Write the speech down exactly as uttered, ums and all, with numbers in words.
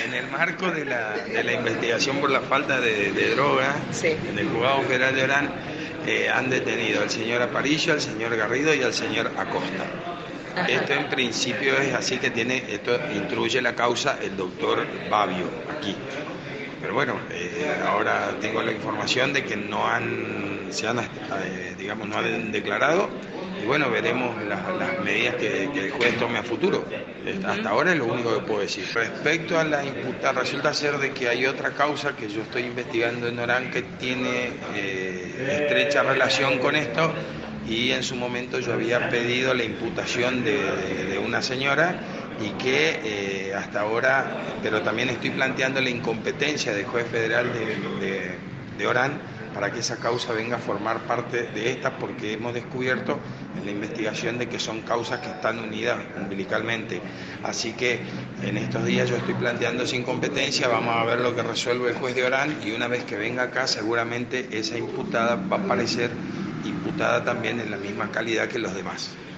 en el marco de la, de la investigación por la falta de, de droga Sí. en el Juzgado Federal de Orán, eh, han detenido al señor Aparicio, al señor Garrido y al señor Acosta. Ajá. Esto en principio es así que tiene, esto instruye la causa el doctor Babio aquí. Pero bueno, eh, ahora tengo la información de que no han, se han, eh, digamos, no han declarado, y bueno, veremos las, las medidas que, que el juez tome a futuro. Hasta ahora es lo único que puedo decir. Respecto a la imputada, resulta ser de que hay otra causa que yo estoy investigando en Orán que tiene eh, estrecha relación con esto, y en su momento yo había pedido la imputación de, de, de una señora, y que eh, hasta ahora, pero también estoy planteando la incompetencia del juez federal de, de, de Orán para que esa causa venga a formar parte de esta, porque hemos descubierto en la investigación de que son causas que están unidas umbilicalmente. Así que en estos días yo estoy planteando esa incompetencia, vamos a ver lo que resuelve el juez de Orán, y una vez que venga acá seguramente esa imputada va a aparecer imputada también en la misma calidad que los demás.